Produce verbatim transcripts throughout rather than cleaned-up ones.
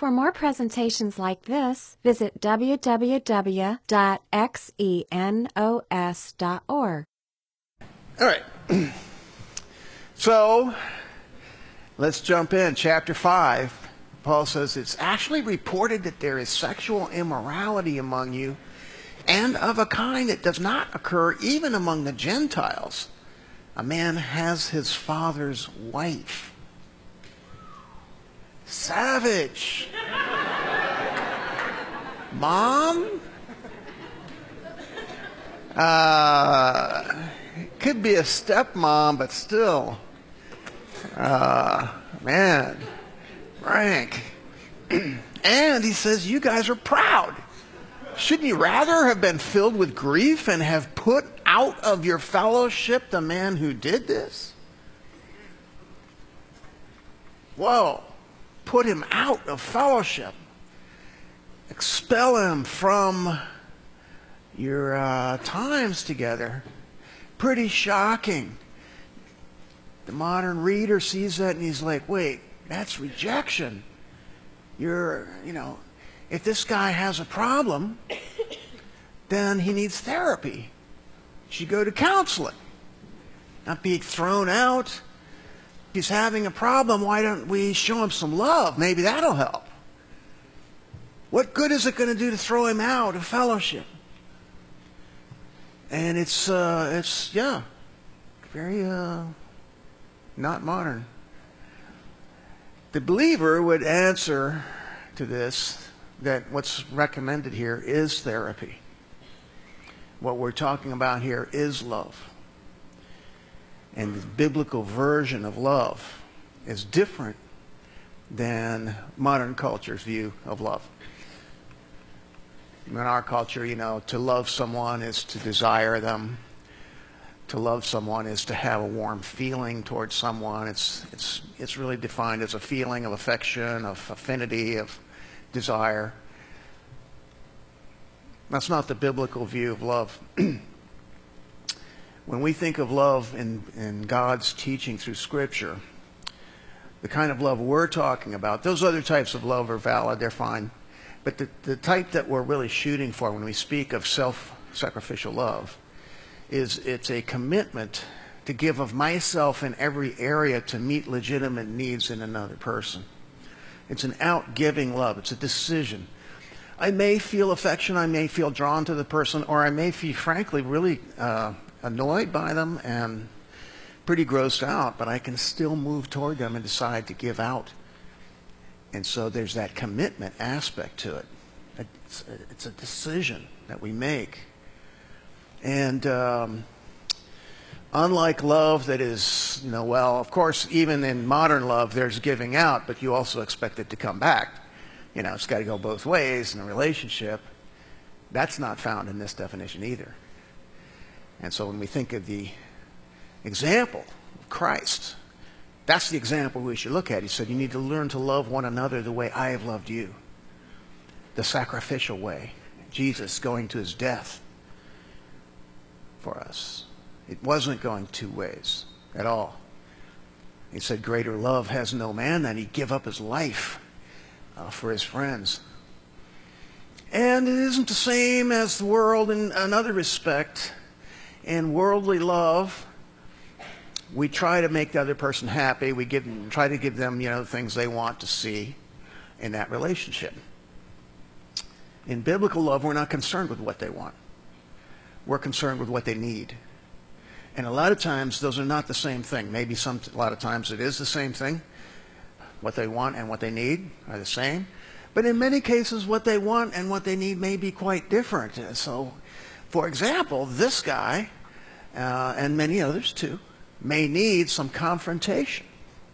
For more presentations like this, visit w w w dot xenos dot org. All right. So, let's jump in. Chapter five. Paul says, it's actually reported that there is sexual immorality among you, and of a kind that does not occur even among the Gentiles. A man has his father's wife. Savage. Mom? Uh, could be a stepmom, but still. Uh, man. Frank. And he says, you guys are proud. Shouldn't you rather have been filled with grief and have put out of your fellowship the man who did this? Whoa. Put him out of fellowship. Expel him from your uh, times together. Pretty shocking. The modern reader sees that and he's like, wait, that's rejection. You're, you know, if this guy has a problem, then he needs therapy. You should go to counseling. Not be thrown out. If he's having a problem, why don't we show him some love? Maybe that'll help. What good is it going to do to throw him out of fellowship? And it's, uh, it's yeah, very uh, not modern. The believer would answer to this that what's recommended here is therapy. What we're talking about here is love. And the biblical version of love is different than modern culture's view of love. In our culture, you know, to love someone is to desire them. To love someone is to have a warm feeling towards someone. It's, it's, it's really defined as a feeling of affection, of affinity, of desire. That's not the biblical view of love. When we think of love in, in God's teaching through Scripture, the kind of love we're talking about, those other types of love are valid, they're fine. But the, the type that we're really shooting for when we speak of self-sacrificial love is it's a commitment to give of myself in every area to meet legitimate needs in another person. It's an out-giving love. It's a decision. I may feel affection, I may feel drawn to the person, or I may feel, frankly, really uh, annoyed by them and pretty grossed out, but I can still move toward them and decide to give out. And so there's that commitment aspect to it. It's a, it's a decision that we make. And um, unlike love that is, you know, well, of course, even in modern love, there's giving out, but you also expect it to come back. You know, it's got to go both ways in a relationship. That's not found in this definition either. And so when we think of the example of Christ, that's the example we should look at. He said, you need to learn to love one another the way I have loved you. The sacrificial way. Jesus going to his death for us. It wasn't going two ways at all. He said, greater love has no man than he give up his life uh, for his friends. And it isn't the same as the world in another respect. In worldly love, we try to make the other person happy. We give, try to give them, you know, things they want to see in that relationship. In biblical love, we're not concerned with what they want. We're concerned with what they need. And a lot of times, those are not the same thing. Maybe some, a lot of times it is the same thing. What they want and what they need are the same. But in many cases, what they want and what they need may be quite different. So, for example, this guy, uh, and many others too, may need some confrontation.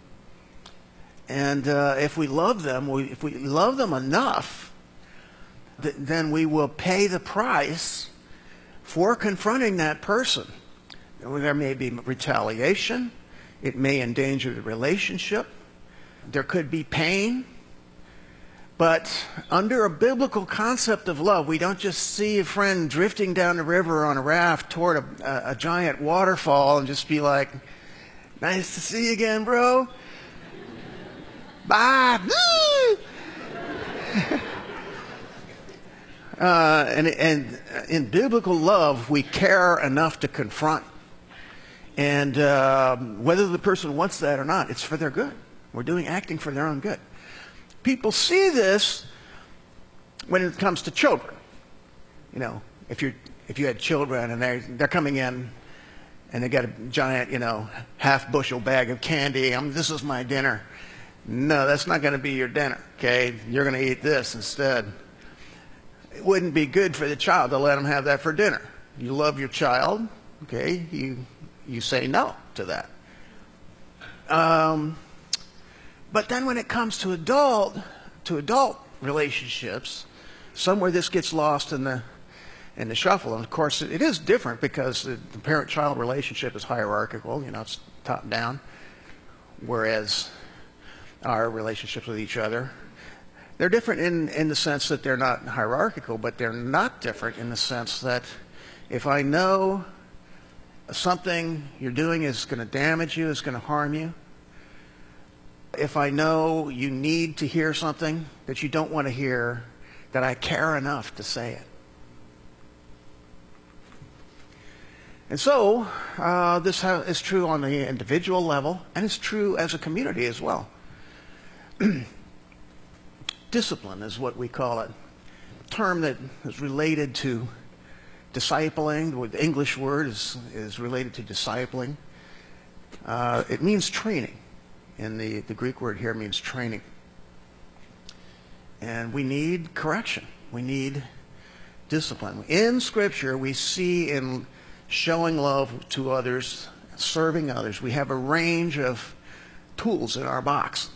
And uh, if we love them, we, if we love them enough, th then we will pay the price for confronting that person. There may be retaliation. It may endanger the relationship. There could be pain. But under a biblical concept of love, we don't just see a friend drifting down the river on a raft toward a, a, a giant waterfall and just be like, nice to see you again, bro. Bye. uh, and, and in biblical love, we care enough to confront. And uh, whether the person wants that or not, it's for their good. We're doing acting for their own good. People see this when it comes to children. You know, if you if you had children and they're they're coming in and they got a giant, you know, half bushel bag of candy. Um, this is my dinner. No, that's not going to be your dinner. Okay, you're going to eat this instead. It wouldn't be good for the child to let them have that for dinner. You love your child. Okay, you you say no to that. Um, but then when it comes to adult to adult relationships, somewhere this gets lost in the in the shuffle. And of course, it is different because the, the parent-child relationship is hierarchical. You know, it's top down, whereas our relationships with each other, they're different in in the sense that they're not hierarchical, but they're not different in the sense that if I know something you're doing is going to damage you, is going to harm you, if I know you need to hear something that you don't want to hear, that I care enough to say it. And so, uh, this ha- is true on the individual level, and it's true as a community as well. Discipline is what we call it. A term that is related to discipling. The English word is, is related to discipling. Uh, it means training. And the, the Greek word here means training. And we need correction. We need discipline. In Scripture, we see in showing love to others, serving others, we have a range of tools in our box.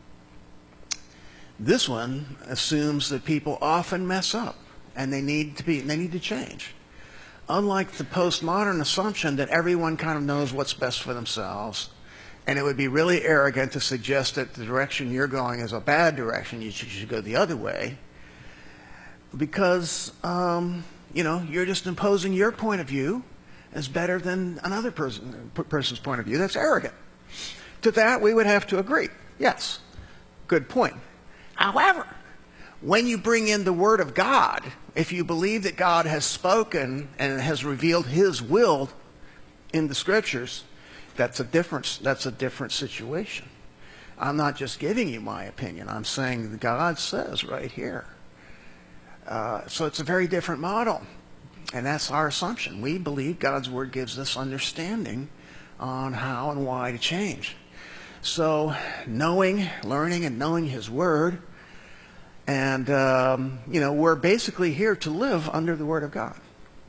This one assumes that people often mess up and they need to be they need to change. Unlike the postmodern assumption that everyone kind of knows what's best for themselves, and it would be really arrogant to suggest that the direction you're going is a bad direction, you should, you should go the other way, because um, you know, you're just imposing your point of view as better than another person, person's point of view. That's arrogant. To that, we would have to agree. Yes, good point. However, when you bring in the Word of God, if you believe that God has spoken and has revealed His will in the Scriptures, that's a different, that's a different situation. I'm not just giving you my opinion. I'm saying that God says right here. Uh, so it's a very different model. And that's our assumption. We believe God's Word gives us understanding on how and why to change. So knowing, learning and knowing His Word, and, um, you know, we're basically here to live under the Word of God.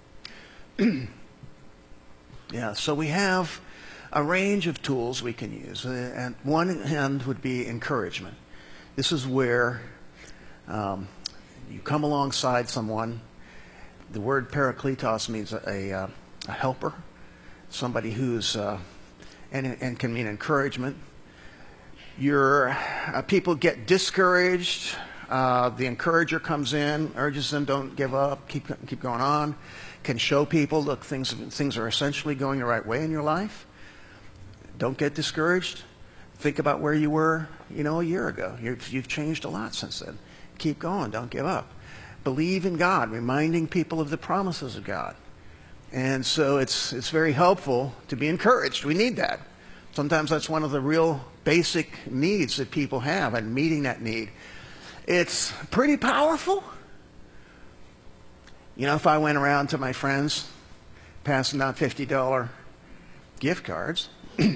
Yeah, so we have a range of tools we can use. And one end would be encouragement. This is where um, you come alongside someone. The word parakletos means a, a, a helper, somebody who's, uh, and, and can mean encouragement. Your uh, people get discouraged. Uh, the encourager comes in, urges them, don't give up, keep keep going on. Can show people, look, things things are essentially going the right way in your life. Don't get discouraged. Think about where you were, you know, a year ago. You've, you've changed a lot since then. Keep going. Don't give up. Believe in God, reminding people of the promises of God. And so it's it's very helpful to be encouraged. We need that. Sometimes that's one of the real basic needs that people have, and meeting that need. It's pretty powerful. You know, if I went around to my friends passing out fifty dollar gift cards,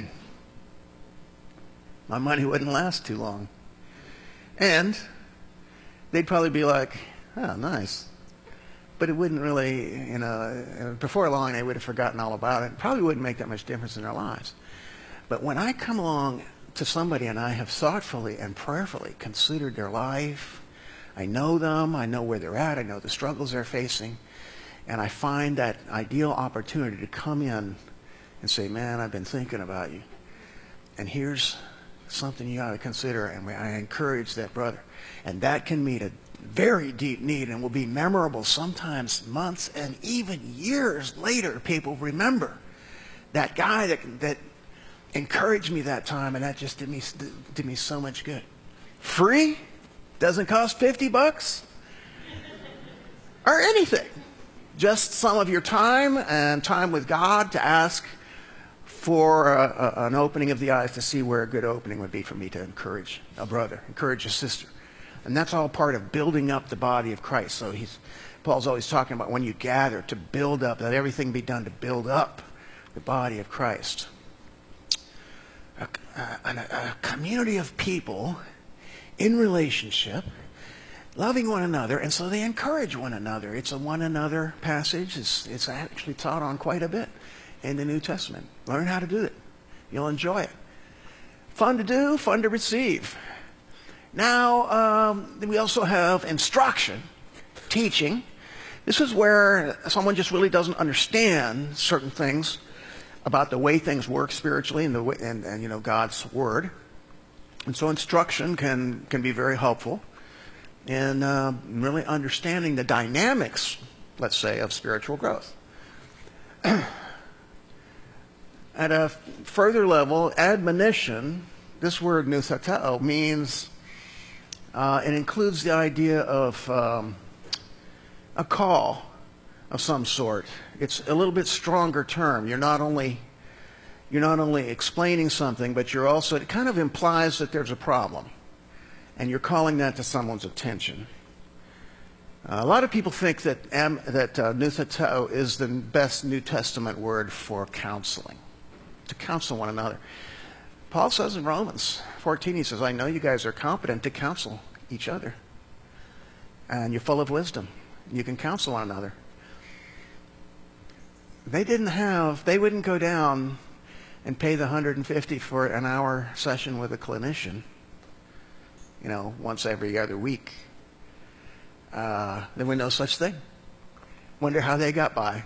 my money wouldn't last too long. And they'd probably be like, oh, nice. But it wouldn't really, you know, before long they would have forgotten all about it. It probably wouldn't make that much difference in their lives. But when I come along to somebody and I have thoughtfully and prayerfully considered their life, I know them, I know where they're at, I know the struggles they're facing, and I find that ideal opportunity to come in and say, man, I've been thinking about you, and here's something you ought to consider, and I encourage that brother. And that can meet a very deep need and will be memorable sometimes months and even years later. People remember that guy that that encouraged me that time, and that just did me did me so much good. Free? Doesn't cost fifty bucks or anything. Just some of your time and time with God to ask for a, a, an opening of the eyes to see where a good opening would be for me to encourage a brother, encourage a sister. And that's all part of building up the body of Christ. So he's, Paul's always talking about when you gather to build up, let everything be done to build up the body of Christ. A, a, a community of people in relationship, loving one another, and so they encourage one another. It's a one another passage. It's, it's actually taught on quite a bit in the New Testament. Learn how to do it. You'll enjoy it. Fun to do, fun to receive. Now, um, we also have instruction, teaching. This is where someone just really doesn't understand certain things about the way things work spiritually and, the way, and, and you know, God's Word. And so instruction can, can be very helpful in uh, really understanding the dynamics, let's say, of spiritual growth. At a further level, admonition, this word nuthateo, means uh, it includes the idea of um, a call of some sort. It's a little bit stronger term. You're not only you're not only explaining something, but you're also, it kind of implies that there's a problem, and you're calling that to someone's attention. Uh, a lot of people think that am, that uh, nuthateo is the best New Testament word for counseling, to counsel one another. Paul says in Romans fourteen, he says, I know you guys are competent to counsel each other, and you're full of wisdom. You can counsel one another. They didn't have, they wouldn't go down and pay the one hundred fifty for an hour session with a clinician, you know, once every other week. Uh, there was no such thing. Wonder how they got by.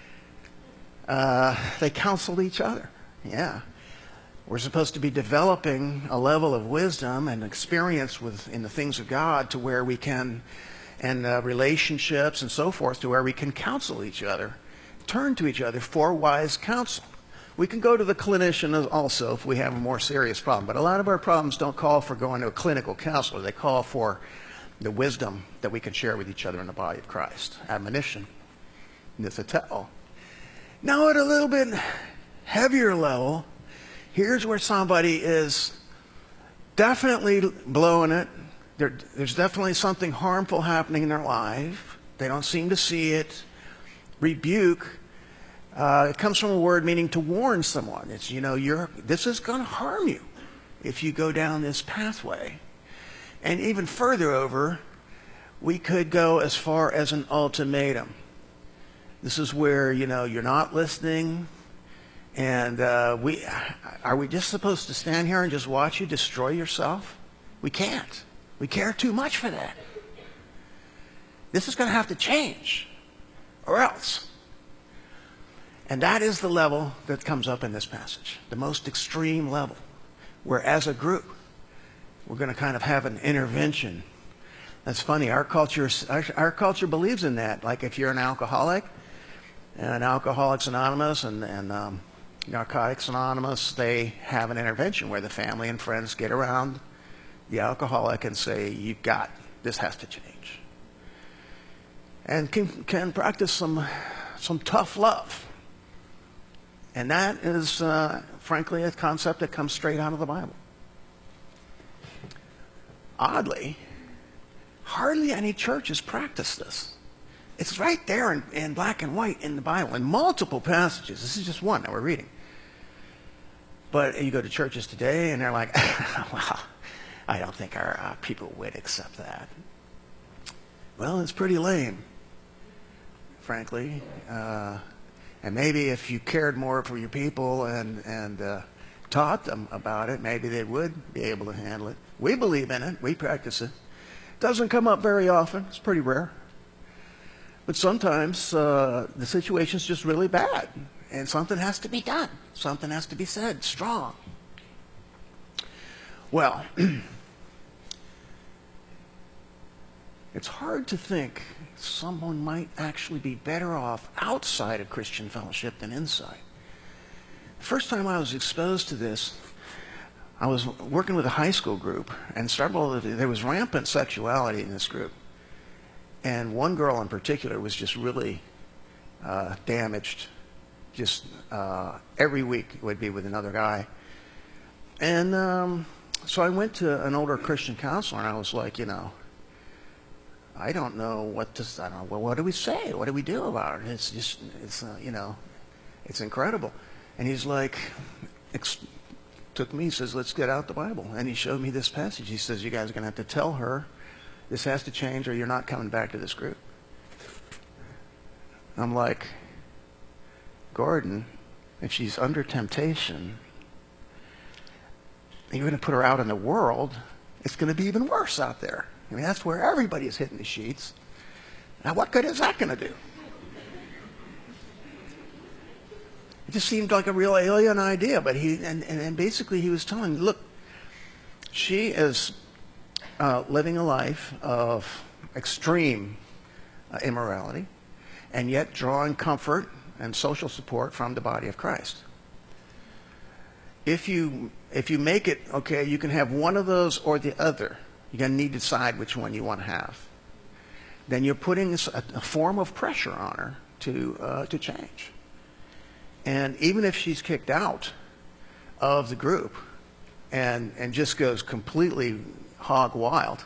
Uh, they counseled each other. Yeah. We're supposed to be developing a level of wisdom and experience with in the things of God to where we can, and uh, relationships and so forth, to where we can counsel each other, turn to each other for wise counsel. We can go to the clinician also if we have a more serious problem, but a lot of our problems don't call for going to a clinical counselor. They call for the wisdom that we can share with each other in the body of Christ. Admonition, nuthateo. Now at a little bit heavier level, here's where somebody is definitely blowing it. There, there's definitely something harmful happening in their life. They don't seem to see it. Rebuke. Uh, it comes from a word meaning to warn someone. It's, you know, you're, this is going to harm you if you go down this pathway. And even further over, we could go as far as an ultimatum. This is where, you know, you're not listening. And uh, we are we just supposed to stand here and just watch you destroy yourself? We can't. We care too much for that. This is going to have to change, or else. And that is the level that comes up in this passage, the most extreme level, where as a group, we're going to kind of have an intervention. That's funny. Our culture, our, our culture believes in that. Like if you're an alcoholic, and Alcoholics Anonymous and, and um, Narcotics Anonymous, they have an intervention where the family and friends get around the alcoholic and say, you've got, this has to change. And can, can practice some, some tough love. And that is, uh, frankly, a concept that comes straight out of the Bible. Oddly, hardly any churches practice this. It's right there in, in black and white in the Bible, in multiple passages. This is just one that we're reading. But you go to churches today, and they're like, well, I don't think our uh, people would accept that. Well, it's pretty lame, frankly. Uh, and maybe if you cared more for your people and, and uh, taught them about it, maybe they would be able to handle it. We believe in it. We practice it. Doesn't come up very often. It's pretty rare. But sometimes uh, the situation's just really bad, and something has to be done. Something has to be said, strong. Well, it's hard to think someone might actually be better off outside of Christian fellowship than inside. The first time I was exposed to this, I was working with a high school group, and several there was rampant sexuality in this group. And one girl in particular was just really uh, damaged. Just uh, every week would be with another guy. And um, so I went to an older Christian counselor, and I was like, you know, I don't know what to, I don't know, well, what do we say? What do we do about it? It's just, it's, uh, you know, it's incredible. And he's like, ex- took me, he says, let's get out the Bible. And he showed me this passage. He says, you guys are going to have to tell her this has to change or you're not coming back to this group. I'm like, Gordon, if she's under temptation, and you're going to put her out in the world, it's going to be even worse out there. I mean, that's where everybody is hitting the sheets. Now, what good is that going to do? It just seemed like a real alien idea, but he, and, and, and basically he was telling me, look, she is uh, living a life of extreme uh, immorality, and yet drawing comfort and social support from the body of Christ. If you if you make it, okay, you can have one of those or the other. You're going to need to decide which one you want to have. Then you're putting a, a form of pressure on her to uh, to change. And even if she's kicked out of the group and and just goes completely hog wild,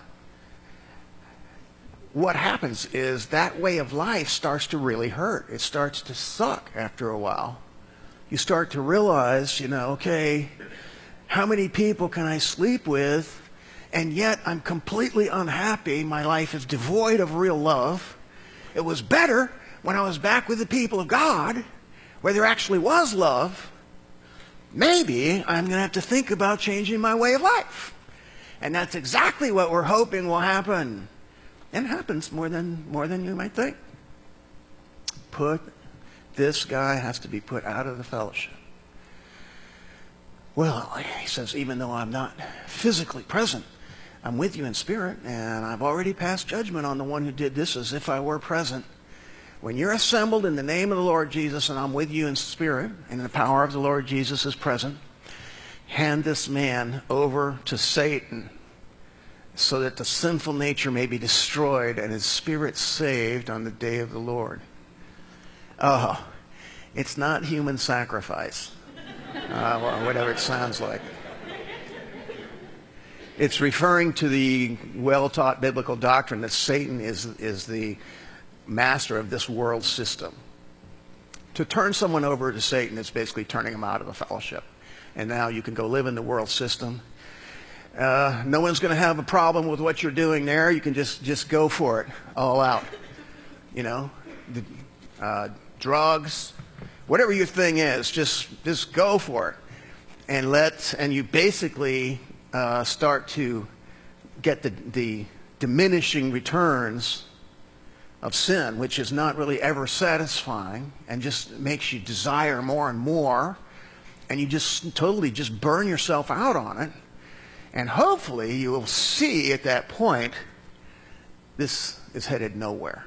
what happens is that way of life starts to really hurt. It starts to suck after a while. You start to realize, you know, okay, how many people can I sleep with, and yet I'm completely unhappy. My life is devoid of real love. It was better when I was back with the people of God, where there actually was love. Maybe I'm going to have to think about changing my way of life. And that's exactly what we're hoping will happen. And it happens more than, more than you might think. Put, this guy has to be put out of the fellowship. Well, he says, even though I'm not physically present, I'm with you in spirit, and I've already passed judgment on the one who did this as if I were present. When you're assembled in the name of the Lord Jesus, and I'm with you in spirit, and the power of the Lord Jesus is present, hand this man over to Satan, so that the sinful nature may be destroyed and his spirit saved on the day of the Lord. Oh, it's not human sacrifice, uh, well, whatever it sounds like. It's referring to the well-taught biblical doctrine that Satan is, is the master of this world system. To turn someone over to Satan is basically turning him out of the fellowship. And now you can go live in the world system. Uh, no one's going to have a problem with what you're doing there. You can just, just go for it, all out. You know, the, uh, drugs, whatever your thing is, just just go for it, and let and you basically uh, start to get the the diminishing returns of sin, which is not really ever satisfying, and just makes you desire more and more, and you just totally just burn yourself out on it. And hopefully you will see at that point, this is headed nowhere.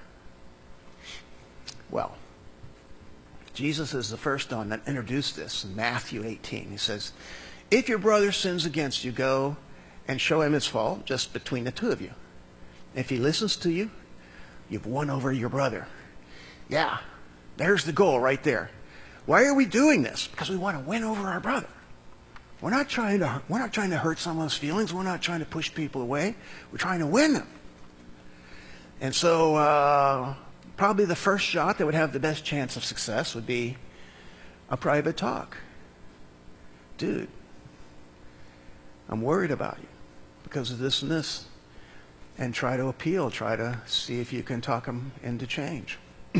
Well, Jesus is the first one that introduced this in Matthew eighteen. He says, if your brother sins against you, go and show him his fault just between the two of you. If he listens to you, you've won over your brother. Yeah, there's the goal right there. Why are we doing this? Because we want to win over our brother. We're not trying to, we're not trying to hurt someone's feelings. We're not trying to push people away. We're trying to win them. And so uh, probably the first shot that would have the best chance of success would be a private talk. Dude, I'm worried about you because of this and this. And try to appeal. Try to see if you can talk him into change.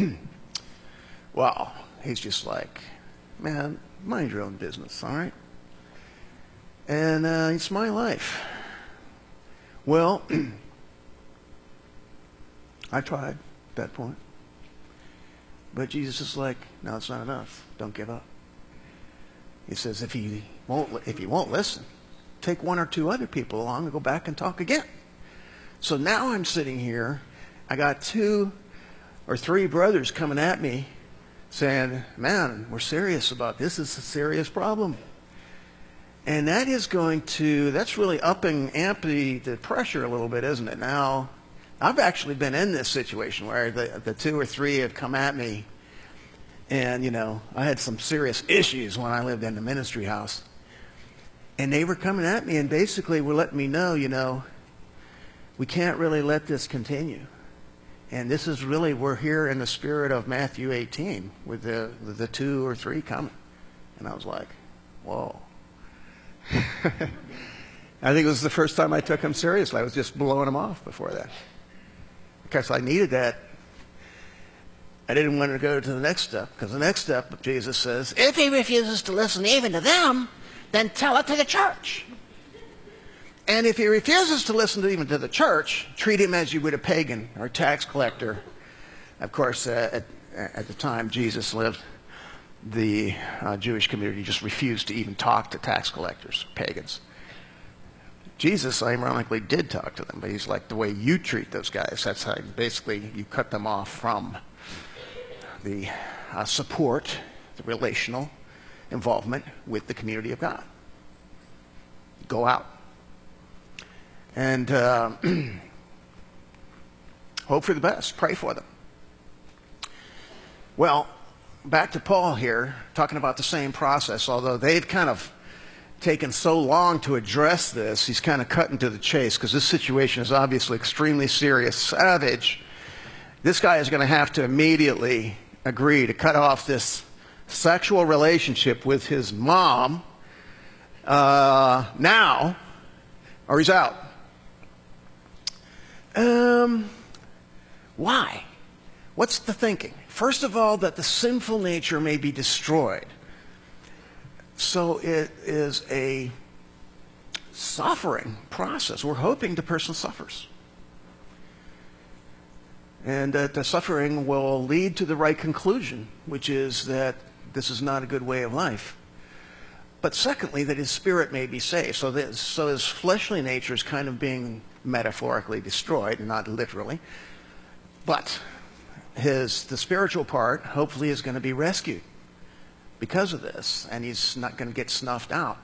Well, he's just like, man, mind your own business, all right? And uh, it's my life. Well, I tried at that point. But Jesus is like, no, it's not enough. Don't give up. He says, if he won't, if you won't listen, take one or two other people along and go back and talk again. So now I'm sitting here. I got two or three brothers coming at me saying, man, we're serious about this. This is a serious problem. And that is going to, that's really upping, amp the, the pressure a little bit, isn't it? Now, I've actually been in this situation where the, the two or three have come at me, and, you know, I had some serious issues when I lived in the ministry house. And they were coming at me and basically were letting me know, you know, we can't really let this continue. And this is really, we're here in the spirit of Matthew eighteen with the, with the two or three coming. And I was like, whoa. I think it was the first time I took him seriously. I was just blowing him off before that. Because I needed that. I didn't want to go to the next step, because the next step, Jesus says, if he refuses to listen even to them, then tell it to the church. And if he refuses to listen to even to the church, treat him as you would a pagan or a tax collector. Of course, uh, at, at the time Jesus lived, the uh, Jewish community just refused to even talk to tax collectors, pagans. Jesus, ironically, did talk to them, but he's like, the way you treat those guys, that's how basically you cut them off from the uh, support, the relational involvement with the community of God. Go out. And uh, hope for the best. Pray for them. Well, back to Paul here, talking about the same process, although they've kind of taken so long to address this, he's kind of cutting to the chase, because this situation is obviously extremely serious. Savage. This guy is going to have to immediately agree to cut off this sexual relationship with his mom uh, now, or he's out. Um, why? What's the thinking? First of all, that the sinful nature may be destroyed. So it is a suffering process. We're hoping the person suffers. And that the suffering will lead to the right conclusion, which is that this is not a good way of life. But secondly, that his spirit may be saved. So, that, so his fleshly nature is kind of being metaphorically destroyed, not literally. But his the spiritual part, hopefully, is going to be rescued because of this, and he's not going to get snuffed out.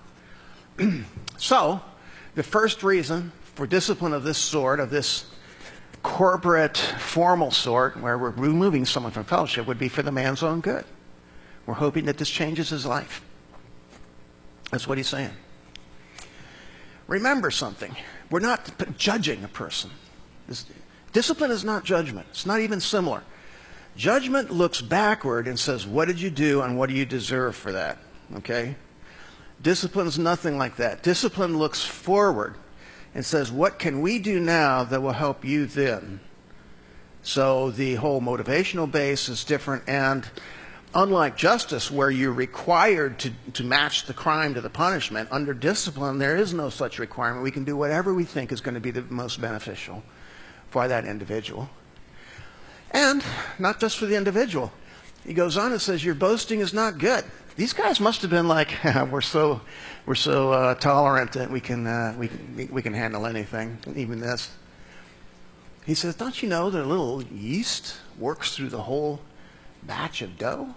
So, the first reason for discipline of this sort, of this corporate, formal sort, where we're removing someone from fellowship, would be for the man's own good. We're hoping that this changes his life. That's what he's saying. Remember something. We're not judging a person. This, discipline is not judgment. It's not even similar. Judgment looks backward and says, what did you do and what do you deserve for that? Okay? Discipline is nothing like that. Discipline looks forward and says, what can we do now that will help you then? So the whole motivational base is different, and unlike justice, where you're required to, to match the crime to the punishment, under discipline there is no such requirement. We can do whatever we think is going to be the most beneficial for that individual. And not just for the individual. He goes on and says, your boasting is not good. These guys must have been like, we're so we're so uh, tolerant that we can uh, we can we can handle anything, even this. He says, don't you know that a little yeast works through the whole batch of dough?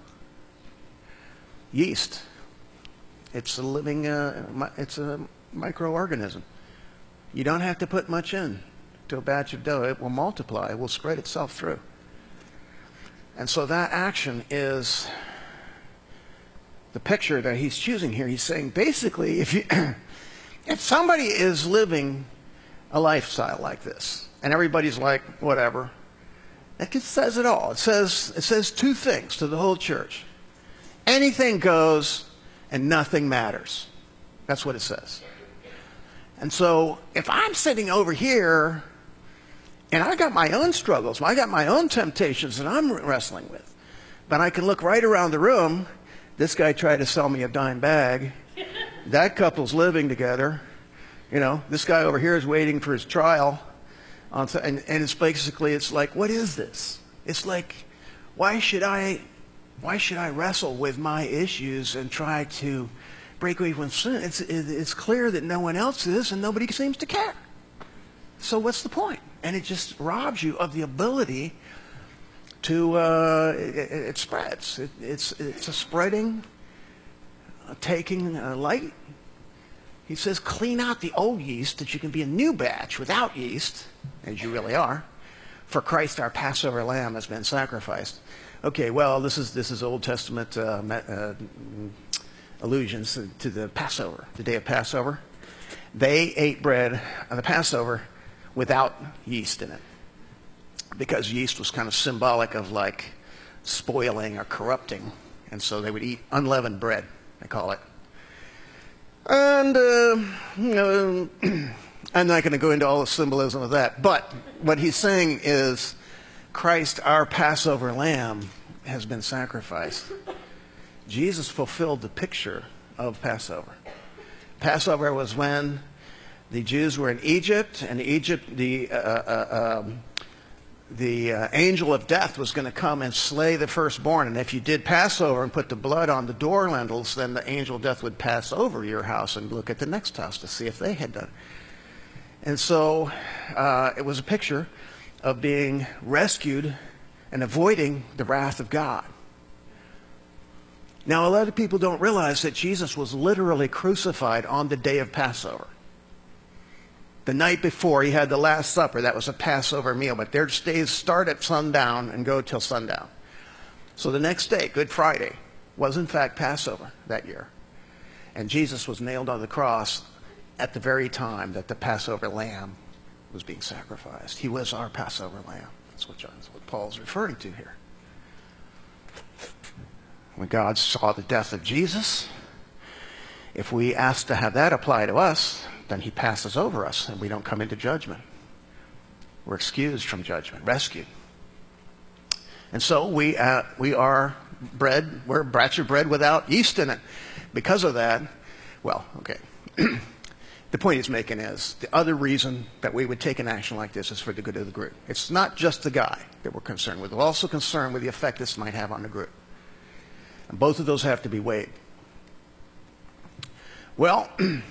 Yeast. It's a living, uh, it's a microorganism. You don't have to put much in to a batch of dough. It will multiply. It will spread itself through. And so that action is the picture that he's choosing here. He's saying, basically, if you, if somebody is living a lifestyle like this, and everybody's like, whatever, that just says it all. It says, it says two things to the whole church. Anything goes and nothing matters. That's what it says. And so if I'm sitting over here and I got my own struggles, I got my own temptations that I'm wrestling with, but I can look right around the room. This guy tried to sell me a dime bag. That couple's living together. You know, this guy over here is waiting for his trial. On, and, and it's basically, it's like, what is this? It's like, why should I, why should I wrestle with my issues and try to break away from sin? It's, it's clear that no one else is, and nobody seems to care. So what's the point? And it just robs you of the ability to, uh, it, it spreads. It, it's, it's a spreading, a taking uh, light, He says, clean out the old yeast that you can be a new batch without yeast, as you really are, for Christ our Passover lamb has been sacrificed. Okay, well, this is this is Old Testament uh, uh, allusions to the Passover, the day of Passover. They ate bread on the Passover without yeast in it, because yeast was kind of symbolic of like spoiling or corrupting, and so they would eat unleavened bread, they call it. And uh, you know, I'm not going to go into all the symbolism of that, but what he's saying is Christ, our Passover lamb, has been sacrificed. Jesus fulfilled the picture of Passover. Passover was when the Jews were in Egypt, and Egypt, the uh, uh, um, the uh, angel of death was going to come and slay the firstborn. And if you did Passover and put the blood on the door lintels, then the angel of death would pass over your house and look at the next house to see if they had done it. And so uh, it was a picture of being rescued and avoiding the wrath of God. Now, a lot of people don't realize that Jesus was literally crucified on the day of Passover. The night before, he had the Last Supper. That was a Passover meal. But their days start at sundown and go till sundown. So the next day, Good Friday, was in fact Passover that year. And Jesus was nailed on the cross at the very time that the Passover lamb was being sacrificed. He was our Passover lamb. That's what, John, that's what Paul's referring to here. When God saw the death of Jesus, if we ask to have that apply to us, then he passes over us and we don't come into judgment. We're excused from judgment, rescued. And so we uh, we are bread, we're batch of bread without yeast in it. Because of that, well, okay. The point he's making is the other reason that we would take an action like this is for the good of the group. It's not just the guy that we're concerned with. We're also concerned with the effect this might have on the group. And both of those have to be weighed. Well,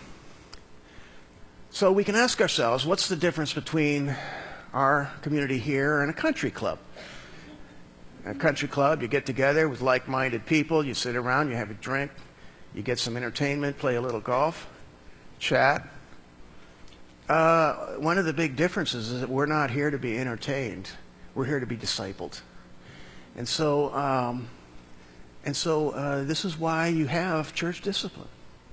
so we can ask ourselves, what's the difference between our community here and a country club? A country club, you get together with like-minded people, you sit around, you have a drink, you get some entertainment, play a little golf, chat. Uh, one of the big differences is that we're not here to be entertained. We're here to be discipled. And so, um, and so uh, this is why you have church discipline.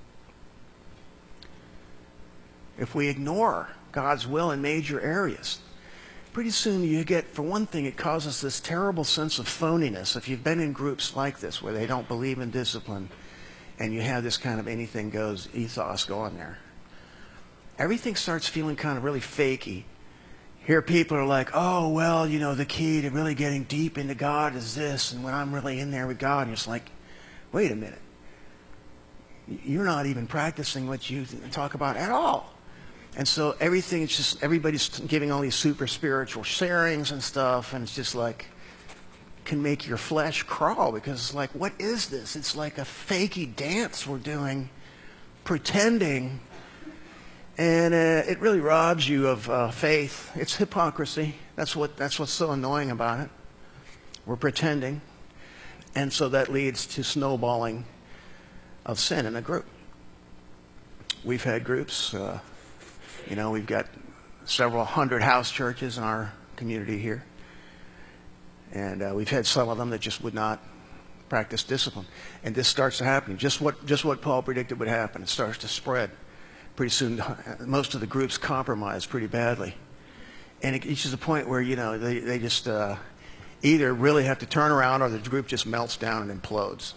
If we ignore God's will in major areas, pretty soon you get, for one thing, it causes this terrible sense of phoniness. If you've been in groups like this where they don't believe in discipline and you have this kind of anything goes ethos going there, everything starts feeling kind of really fakey. Here people are like, oh, well, you know, the key to really getting deep into God is this, and when I'm really in there with God, and it's like, wait a minute. You're not even practicing what you talk about at all. And so everything is just, everybody's giving all these super spiritual sharings and stuff, and it's just like, can make your flesh crawl, because it's like, what is this? It's like a fakey dance we're doing, pretending, and uh, it really robs you of uh, faith. It's hypocrisy. That's what, that's what's so annoying about it. We're pretending, and so that leads to snowballing of sin in a group. We've had groups, uh, you know, we've got several hundred house churches in our community here. And uh, we've had some of them that just would not practice discipline. And this starts to happen. Just what, just what Paul predicted would happen. It starts to spread. Pretty soon, most of the groups compromise pretty badly. And it reaches a point where, you know, they, they just uh, either really have to turn around or the group just melts down and implodes.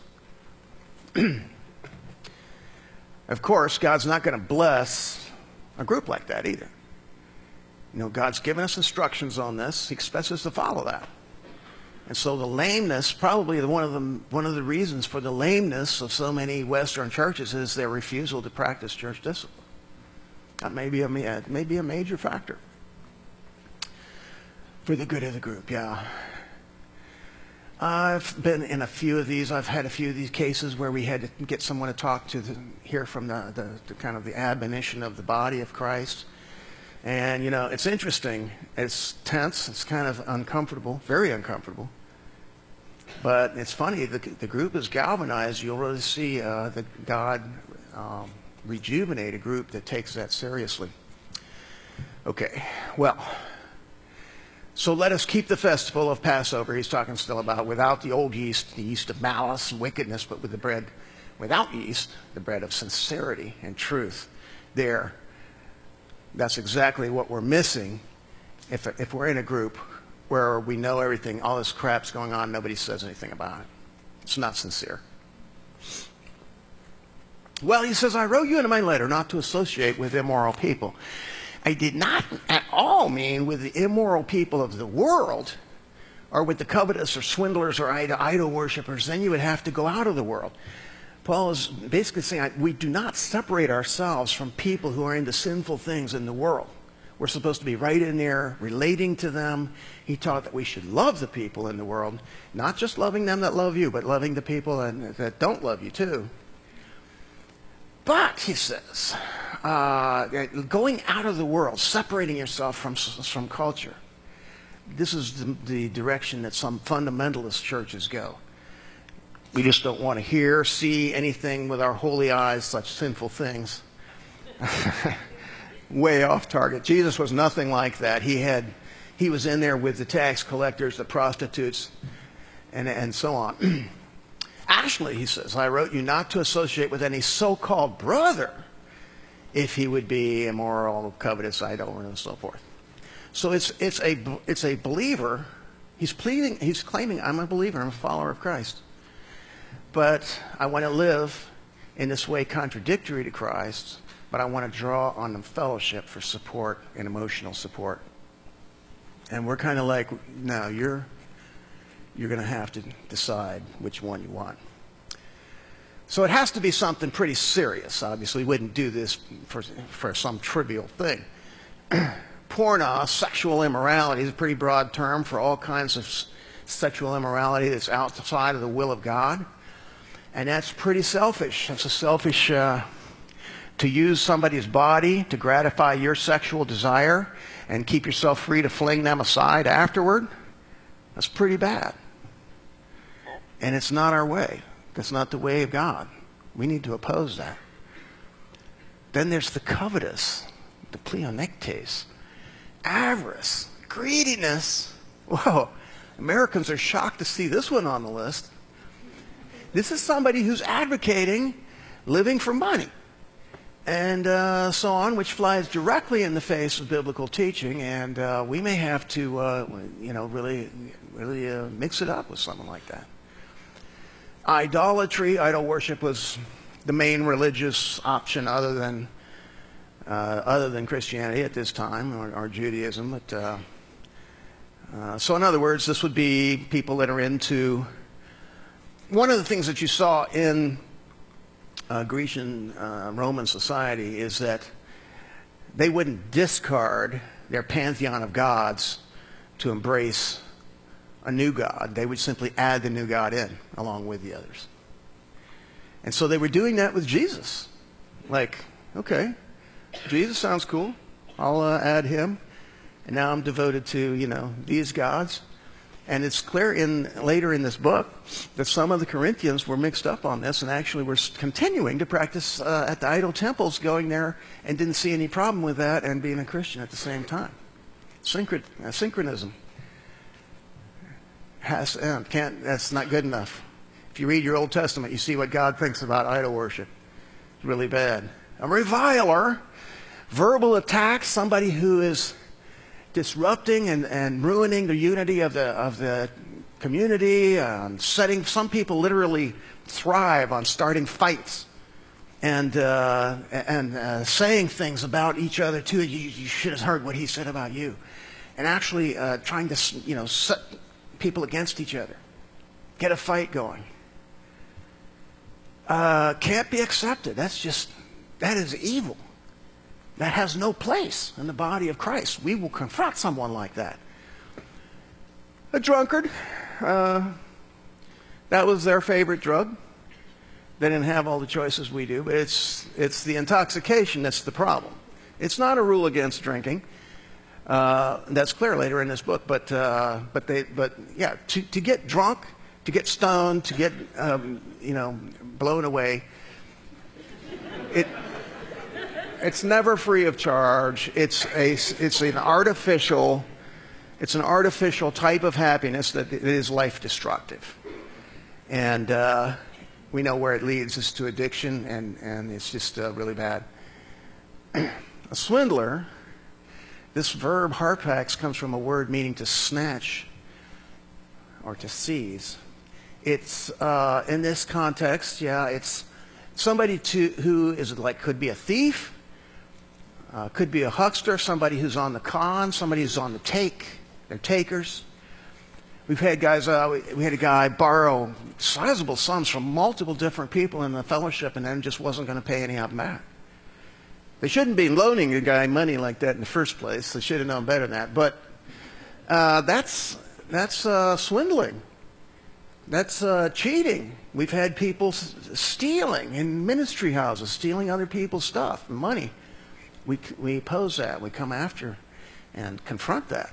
Of course, God's not going to bless a group like that either. You know, God's given us instructions on this. He expects us to follow that. And so the lameness, probably the, one of the one of the reasons for the lameness of so many Western churches is their refusal to practice church discipline. That may be a, may be a major factor for the good of the group, yeah. I've been in a few of these. I've had a few of these cases where we had to get someone to talk to, the, hear from the, the, the kind of the admonition of the body of Christ. And, you know, it's interesting. It's tense. It's kind of uncomfortable, very uncomfortable. But it's funny. The, the group is galvanized. You'll really see uh, that God um, rejuvenate a group that takes that seriously. Okay, well, so let us keep the festival of Passover, he's talking still about, without the old yeast, the yeast of malice and wickedness, but with the bread without yeast, the bread of sincerity and truth. There, that's exactly what we're missing if, if we're in a group where we know everything, all this crap's going on, nobody says anything about it. It's not sincere. Well, he says, I wrote you in my letter not to associate with immoral people. I did not at all mean with the immoral people of the world, or with the covetous or swindlers or idol worshippers. Then you would have to go out of the world. Paul is basically saying we do not separate ourselves from people who are into sinful things in the world. We're supposed to be right in there, relating to them. He taught that we should love the people in the world, not just loving them that love you, but loving the people that don't love you too. But, he says, uh, going out of the world, separating yourself from, from culture, this is the, the direction that some fundamentalist churches go. We just don't want to hear, see anything with our holy eyes, such sinful things. Way off target. Jesus was nothing like that. He had, he was in there with the tax collectors, the prostitutes, and, and so on. Actually, he says, I wrote you not to associate with any so-called brother if he would be immoral, covetous, idol, and so forth. So it's it's a it's a believer. He's pleading. He's claiming, I'm a believer. I'm a follower of Christ. But I want to live in this way contradictory to Christ. But I want to draw on the fellowship for support and emotional support. And we're kind of like, no, you're. You're going to have to decide which one you want. So it has to be something pretty serious. Obviously, we wouldn't do this for, for some trivial thing. Pornos, sexual immorality, is a pretty broad term for all kinds of sexual immorality that's outside of the will of God. And that's pretty selfish. That's a selfish, uh, to use somebody's body to gratify your sexual desire and keep yourself free to fling them aside afterward. That's pretty bad. And it's not our way. That's not the way of God. We need to oppose that. Then there's the covetous, the pleonectes, avarice, greediness. Whoa, Americans are shocked to see this one on the list. This is somebody who's advocating living for money and uh, so on, which flies directly in the face of biblical teaching. And uh, we may have to, uh, you know, really, really uh, mix it up with someone like that. Idolatry, idol worship was the main religious option other than uh, other than Christianity at this time, or, or Judaism. But uh, uh, so, in other words, this would be people that are into. One of the things that you saw in uh, Grecian uh, Roman society is that they wouldn't discard their pantheon of gods to embrace a new god. They would simply add the new god in along with the others. And so they were doing that with Jesus. Like, okay, Jesus sounds cool. I'll uh, add him. And now I'm devoted to, you know, these gods. And it's clear in later in this book that some of the Corinthians were mixed up on this and actually were continuing to practice uh, at the idol temples, going there and didn't see any problem with that and being a Christian at the same time. Synchron- uh, synchronism. Has, uh, can't, that's not good enough. If you read your Old Testament, you see what God thinks about idol worship. It's really bad. A reviler, verbal attack, somebody who is disrupting and, and ruining the unity of the of the community, um, setting. Some people literally thrive on starting fights and uh, and uh, saying things about each other too. You, you should have heard what he said about you, and actually uh, trying to you know set people against each other, get a fight going. Uh, can't be accepted. That's just that is evil. That has no place in the body of Christ. We will confront someone like that. A drunkard, uh, that was their favorite drug. They didn't have all the choices we do, but it's it's the intoxication that's the problem. It's not a rule against drinking. Uh, that's clear later in this book. But uh, but they but yeah, to to get drunk, to get stoned, to get um, you know blown away. It It's never free of charge. It's a, it's an artificial, it's an artificial type of happiness that is life destructive. And uh, we know where it leads us to addiction, and, and it's just uh, really bad. A swindler, this verb harpax comes from a word meaning to snatch or to seize. It's, uh, in this context, yeah, it's somebody to, who is like, could be a thief, uh, could be a huckster, somebody who's on the con, somebody who's on the take. They're takers. We've had guys, uh, we, we had a guy borrow sizable sums from multiple different people in the fellowship and then just wasn't going to pay any of them back. They shouldn't be loaning a guy money like that in the first place. They should have known better than that. But uh, that's, that's uh, swindling. That's uh, cheating. We've had people s- stealing in ministry houses, stealing other people's stuff, money. We, we oppose that. We come after and confront that.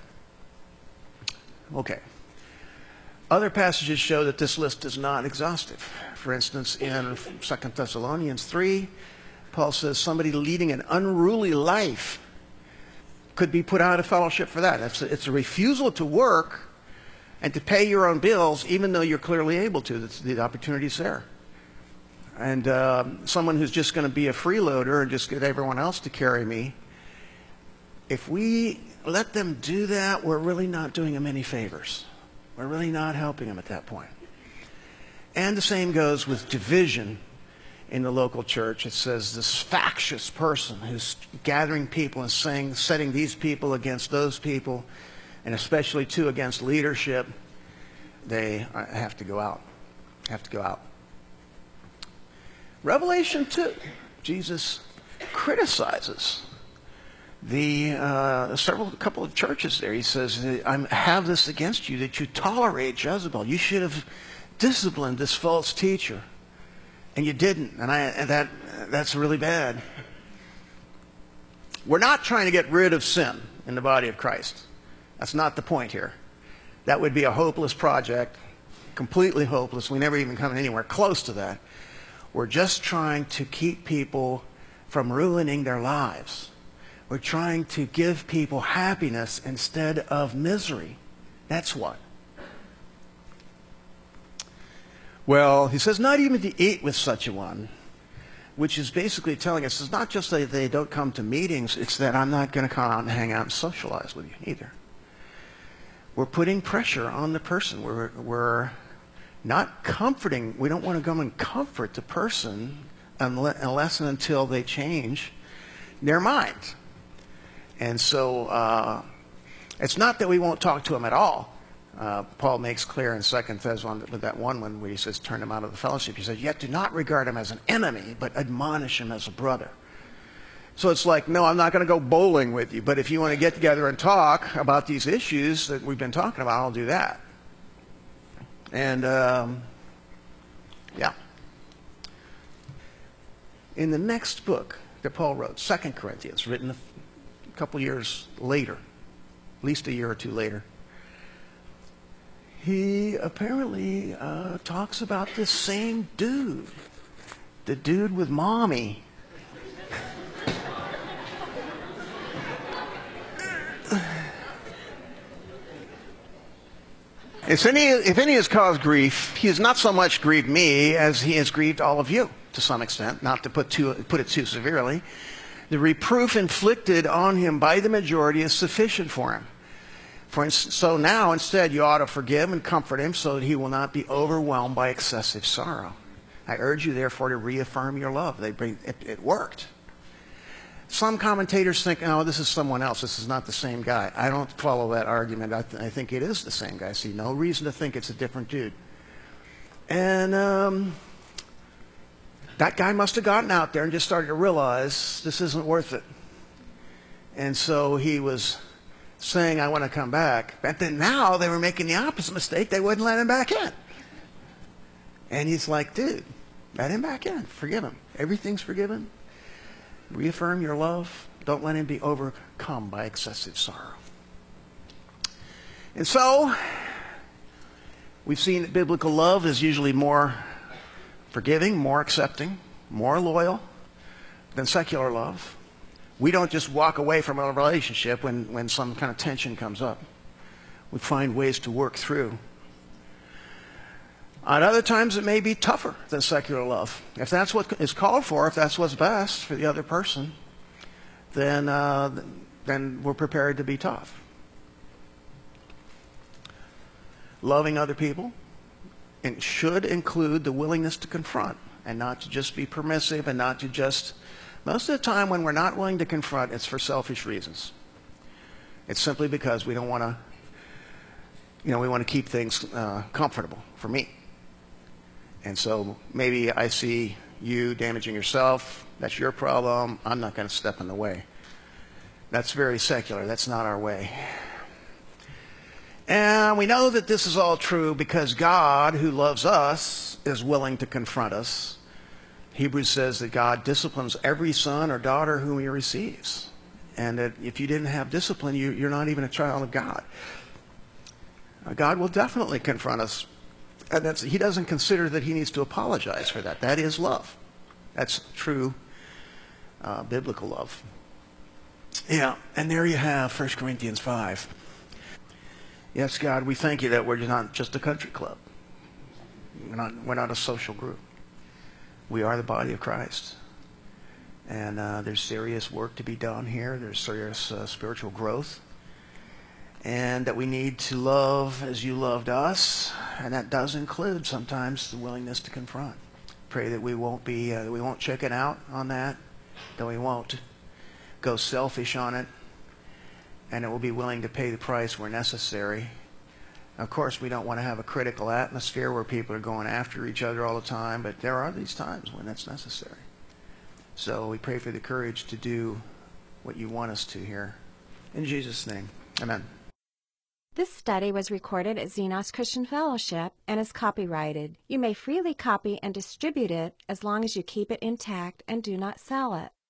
Okay. Other passages show that this list is not exhaustive. For instance, in Second Thessalonians three, Paul says somebody leading an unruly life could be put out of fellowship for that. It's a, it's a refusal to work and to pay your own bills, even though you're clearly able to. That's, the opportunity's there. And uh, someone who's just going to be a freeloader and just get everyone else to carry me, if we let them do that, we're really not doing them any favors. We're really not helping them at that point. And the same goes with division in the local church. It says this factious person who's gathering people and saying, setting these people against those people, and especially two against leadership, they have to go out. Have to go out. Revelation two, Jesus criticizes the uh, several couple of churches there. He says, I have this against you, that you tolerate Jezebel. You should have disciplined this false teacher, and you didn't. And, I, and that that's really bad. We're not trying to get rid of sin in the body of Christ. That's not the point here. That would be a hopeless project, completely hopeless. We never even come anywhere close to that. We're just trying to keep people from ruining their lives. We're trying to give people happiness instead of misery. That's what. Well, he says, not even to eat with such a one, which is basically telling us it's not just that they don't come to meetings, it's that I'm not going to come out and hang out and socialize with you either. We're putting pressure on the person. We're, we're not comforting. We don't want to go and comfort the person unless and until they change their mind. And so uh, it's not that we won't talk to them at all. Uh, Paul makes clear in Second Thessalonians with that one one where he says, turn him out of the fellowship. He says, yet do not regard him as an enemy, but admonish him as a brother. So it's like, no, I'm not going to go bowling with you, but if you want to get together and talk about these issues that we've been talking about, I'll do that. And, um, yeah. In the next book that Paul wrote, Second Corinthians, written a couple years later, at least a year or two later, he apparently uh, talks about this same dude, the dude with mommy. If any, if any has caused grief, he has not so much grieved me as he has grieved all of you, to some extent, not to put, too, put it too severely. The reproof inflicted on him by the majority is sufficient for him. For so now, instead, you ought to forgive and comfort him so that he will not be overwhelmed by excessive sorrow. I urge you, therefore, to reaffirm your love. They bring, it, it worked. Some commentators think, oh, this is someone else. This is not the same guy. I don't follow that argument. I, th- I think it is the same guy. I see no reason to think it's a different dude. And um, that guy must have gotten out there and just started to realize this isn't worth it. And so he was saying, I want to come back. But then now they were making the opposite mistake. They wouldn't let him back in. And he's like, dude, let him back in. Forgive him. Everything's forgiven. Reaffirm your love. Don't let him be overcome by excessive sorrow. And so, we've seen that biblical love is usually more forgiving, more accepting, more loyal than secular love. We don't just walk away from a relationship when, when some kind of tension comes up. We find ways to work through. At other times, it may be tougher than secular love. If that's what is called for, if that's what's best for the other person, then, uh, then we're prepared to be tough. Loving other people and should include the willingness to confront and not to just be permissive and not to just... Most of the time when we're not willing to confront, it's for selfish reasons. It's simply because we don't want to, you know, we want to keep things uh, comfortable for me. And so maybe I see you damaging yourself. That's your problem. I'm not going to step in the way. That's very secular. That's not our way. And we know that this is all true because God, who loves us, is willing to confront us. Hebrews says that God disciplines every son or daughter whom he receives. And that if you didn't have discipline, you, you're not even a child of God. Uh, God will definitely confront us. And that's, he doesn't consider that he needs to apologize for that. That is love. That's true uh, biblical love. Yeah, and there you have First Corinthians five. Yes, God, we thank you that we're not just a country club. We're not, we're not a social group. We are the body of Christ. And uh, there's serious work to be done here. There's serious uh, spiritual growth. And that we need to love as you loved us. And that does include sometimes the willingness to confront. Pray that we won't be, uh, we won't chicken out on that. That we won't go selfish on it. And that we'll be willing to pay the price where necessary. Of course, we don't want to have a critical atmosphere where people are going after each other all the time, but there are these times when that's necessary. So we pray for the courage to do what you want us to here. In Jesus' name, amen. This study was recorded at Xenos Christian Fellowship and is copyrighted. You may freely copy and distribute it as long as you keep it intact and do not sell it.